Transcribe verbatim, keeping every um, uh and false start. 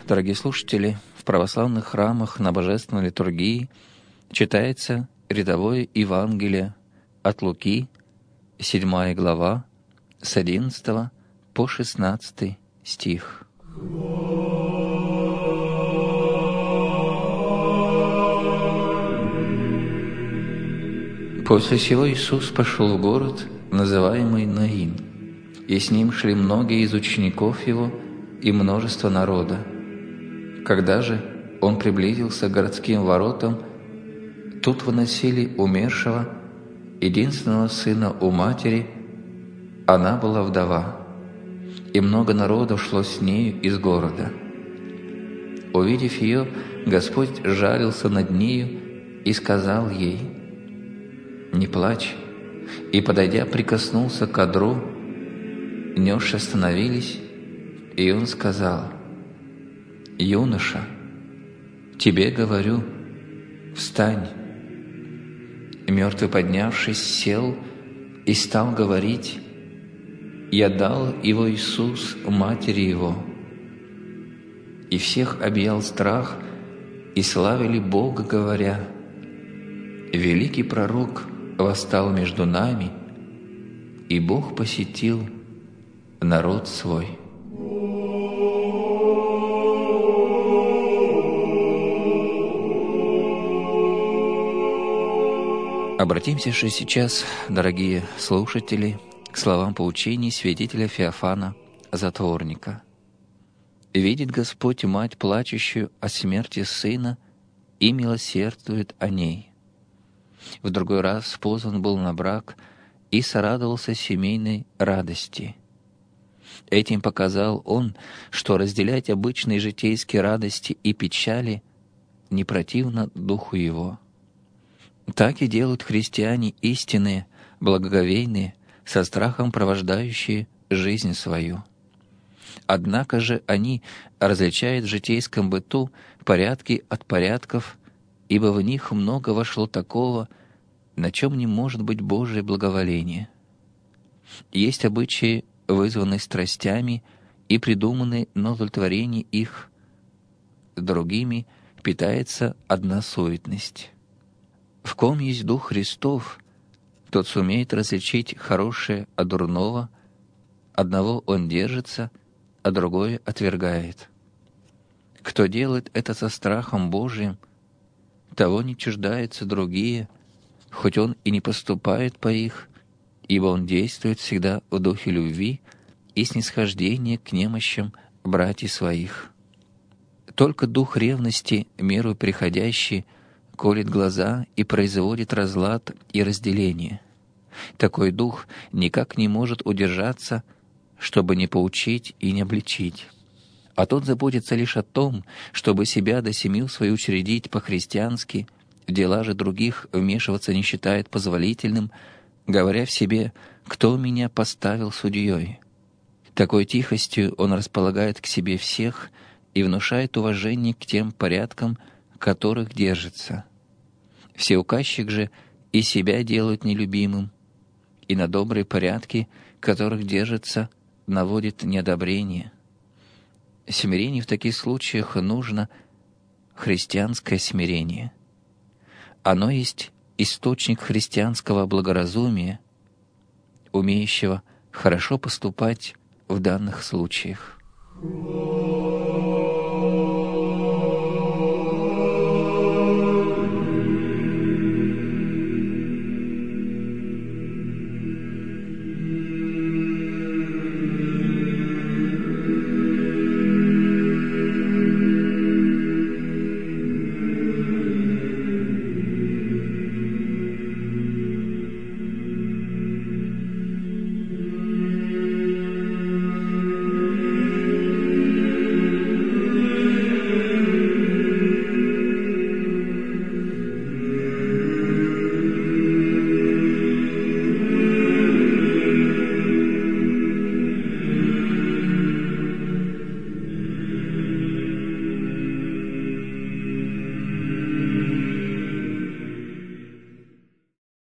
Дорогие слушатели, в православных храмах на божественной литургии читается рядовое Евангелие от Луки, седьмая глава, с одиннадцатого по шестнадцатый стих. После сего Иисус пошел в город, называемый Наин, и с ним шли многие из учеников Его и множество народа. Когда же Он приблизился к городским воротам, тут выносили умершего, единственного сына у матери, она была вдова, и много народу шло с нею из города. Увидев ее, Господь жалился над нею и сказал ей: «Не плачь», и, подойдя, прикоснулся к одру, несши остановились, и Он сказал: «Юноша, тебе говорю, встань». Мертвый, поднявшись, сел и стал говорить. Я дал его Иисус матери его. И всех объял страх, и славили Бога, говоря: великий пророк восстал между нами, и Бог посетил народ свой. Обратимся же сейчас, дорогие слушатели, к словам поучений святителя Феофана Затворника. «Видит Господь мать, плачущую о смерти сына, и милосердует о ней». В другой раз позван был на брак и сорадовался семейной радости. Этим показал он, что разделять обычные житейские радости и печали не противно духу его. Так и делают христиане истинные, благоговейные, со страхом провождающие жизнь свою. Однако же они различают в житейском быту порядки от порядков, ибо в них много вошло такого, на чем не может быть Божие благоволение. Есть обычаи, вызванные страстями и придуманные на удовлетворение их, другими питается одна суетность. В ком есть Дух Христов, тот сумеет различить хорошее от дурного, одного он держится, а другое отвергает. Кто делает это со страхом Божиим, того не чуждаются другие, хоть он и не поступает по их, ибо он действует всегда в духе любви и снисхождения к немощам братьев своих. Только дух ревности, меру приходящий, колет глаза и производит разлад и разделение. Такой дух никак не может удержаться, чтобы не поучить и не обличить. А тот заботится лишь о том, чтобы себя до семью свою учредить по-христиански, в дела же других вмешиваться не считает позволительным, говоря в себе: «Кто меня поставил судьей?» Такой тихостью он располагает к себе всех и внушает уважение к тем порядкам, которых держится. Всеуказчик же и себя делает нелюбимым, и на добрые порядки, которых держится, наводит неодобрение. Смирение в таких случаях нужно, христианское смирение. Оно есть источник христианского благоразумия, умеющего хорошо поступать в данных случаях.